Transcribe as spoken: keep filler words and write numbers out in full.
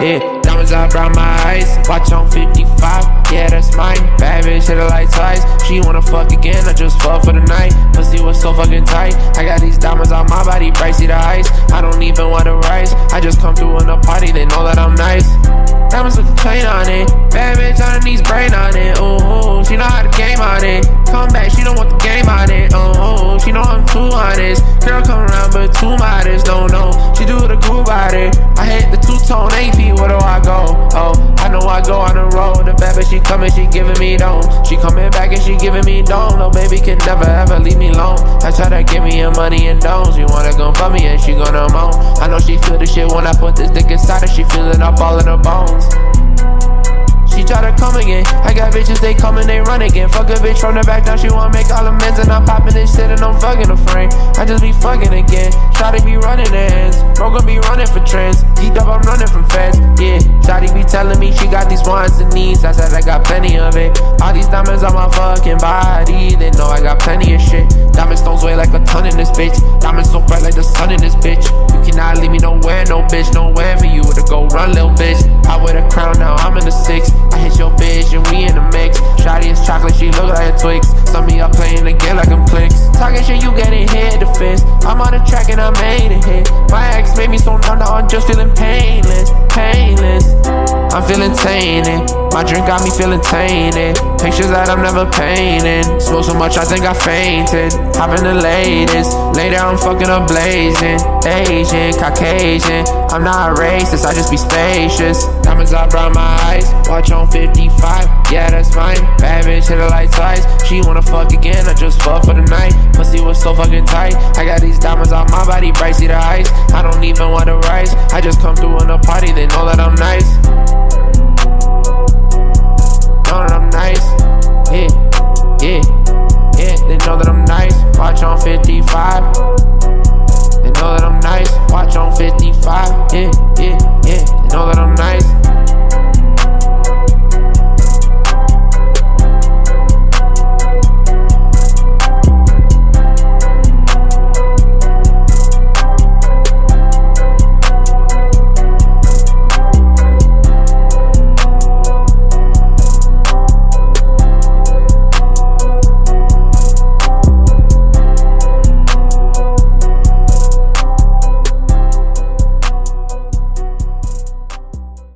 Yeah, diamonds out around my eyes. Watch on fifty-five, yeah, that's mine. Bad bitch, hit her like twice. She wanna fuck again, I just fuck for the night. Pussy was so fucking tight. I got these diamonds on my body, pricey the ice. I don't even wanna rise. I just come through in a party, they know that I'm nice. Diamonds with the chain on it. Bad bitch underneath brain on it. Ooh, she know how to game on it. Come back, she don't want the game on it. Ooh, she know I'm too honest. Girl come around, but too modest. No, no, she do the groove about it. I hit the two-tone A P, where do I go? Oh, I know I go on the road. The bad bitch, she coming, she giving me dome. She coming back and she giving me dome. No baby can never ever leave me alone. I try to give me her money and domes. You wanna come for me and she gonna moan. I know she feel the shit when I put this dick inside her. She feeling up all in her bones. She try to come again. I got bitches, they come and they run again. Fuck a bitch from the back, now she wanna make all amends. And I'm popping this shit and I'm fucking a friend. I just be fucking again. Shawty be running their hands. Bro gon' be running for trends. D-dub, I'm running from feds. Yeah, Shawty be telling me she got these wants and needs. I said I got plenty of it. All these diamonds on my fucking body, they know I got plenty of shit. Diamond stones weigh like a ton in this bitch. Diamonds so bright like the sun in this bitch. You cannot leave me nowhere, no bitch. Nowhere for you to go run, little bitch. I wear the crown, now I'm in the six. I hit your bitch and we in the mix. Shawty is chocolate, she look like a Twix. Some of y'all playing again like I'm clicks. Talking shit, you getting hit the fist. I'm on the track and I made a hit. My ex made me so numb, now I'm just feeling painless, painless. I'm feeling tainted. My drink got me feeling tainted. Pictures that I'm never painting. Smoke so much I think I fainted. Hopping the latest. Later I'm fucking up blazing. Asian, Caucasian. I'm not racist, I just be spacious. Diamonds out around my eyes. Watch on fifty-five, yeah, that's mine. Bad bitch, hit her like twice. She wanna fuck again, I just fuck for the night. Pussy was so fucking tight. I got these diamonds on my body, pricey the ice. I don't even wanna rise. I just come through in a party, then